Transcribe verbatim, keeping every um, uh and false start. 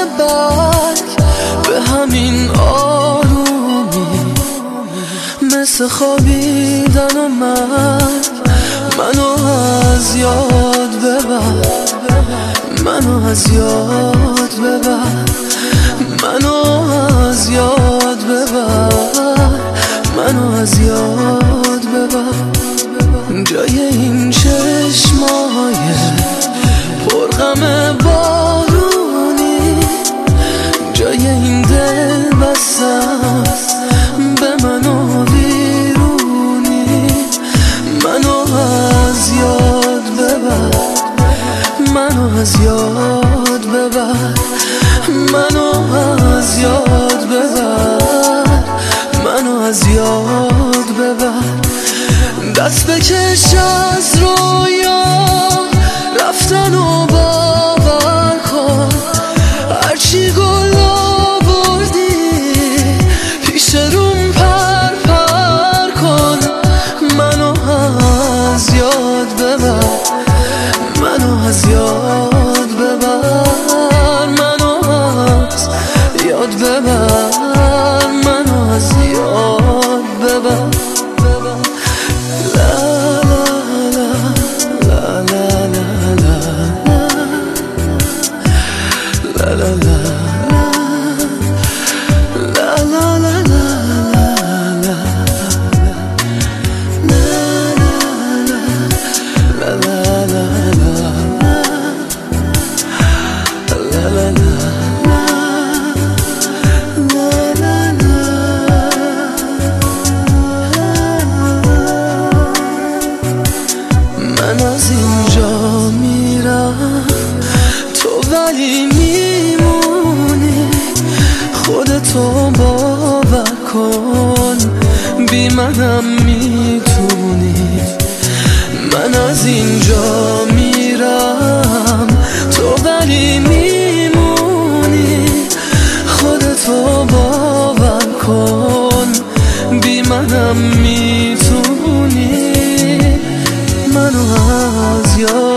برگ به همین آرومی، مثل خوابیدن و مرگ. منو از یاد ببر، منو از یاد ببر، منو از یاد ببر، منو از یاد ببر. جای این چشمای پرغم بارونی، جای این دل بستم به منو ویرونی. منو از یاد ببر، منو از یاد ببر، منو از یاد ببر، منو از یاد ببر. دست بکش از رویا رفتن و باور کن، هرچی گل آوردی پیش روم پر پر کن. منو از یاد ببر، منو از یاد ببر، منو از یاد ببر، منو از یاد ببر. من از اینجا میرم تو ولی میمونی، خودتو باور کن بی منم میتونی. من از اینجا میرم تو ولی میمونی، خودتو باور کن بی منم میتونی. منو از یاد